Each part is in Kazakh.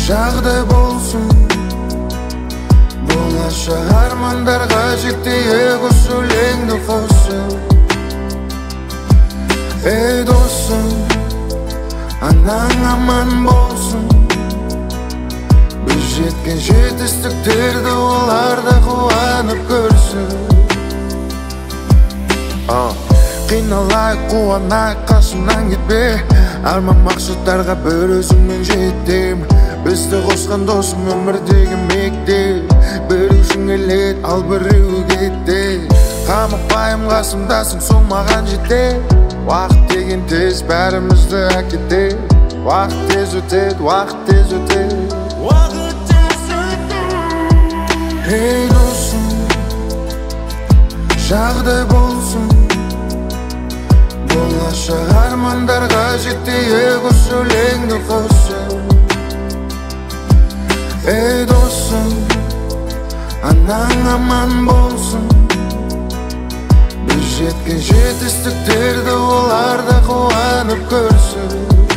жағдай болсын, болашақ армандарға жетейік осы өлеңді қосып. Ей досым, анаң аман болсын, біз жеткен жетістіктерді олар да қуанып көрсін. Қиналайық, қуанайық, қасымнан кетпе, арман мақсаттарға бір өзіңмен жетем. Бізді қосқан досым өмірдегі мектеп, біреушің келеді, ал біреуі кетті. Қамықпайым, қасымдасың, сол маған жетеді. Уақыт деген тез бәрімізді әкетеді. Уақыт тез өтеді, уақыт тез өтеді. Уақыт тез өтеді. Ей досым, жағдай болсын, болашақ армандарға жетейік осы өлеңді қосып. Ей досым, анаң аман болсын, біз жеткен жетістіктерді олар да қуанып көрсін.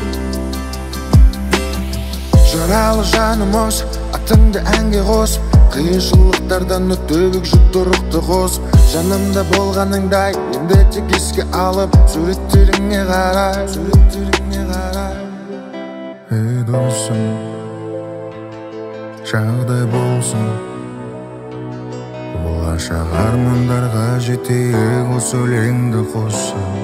Жаралы жанымыз, атыңды әнге қосып, қиыншылықтардан өтіп жүкті рухты қосып. Жанымда болғаныңдай, енді тек еске алып, суреттеріңе қарай, суреттеріңе қарай. Ей досым, жағдай болсын, болашақ армандарға жетейік осы өлеңді қосып.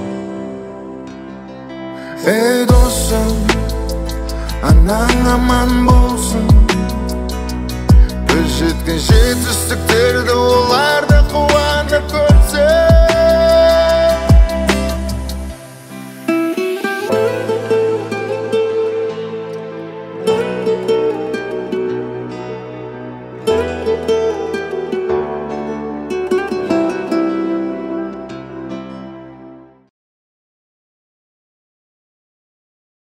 Ей досым, анаң аман болсын, біз жеткен жетістіктерді олар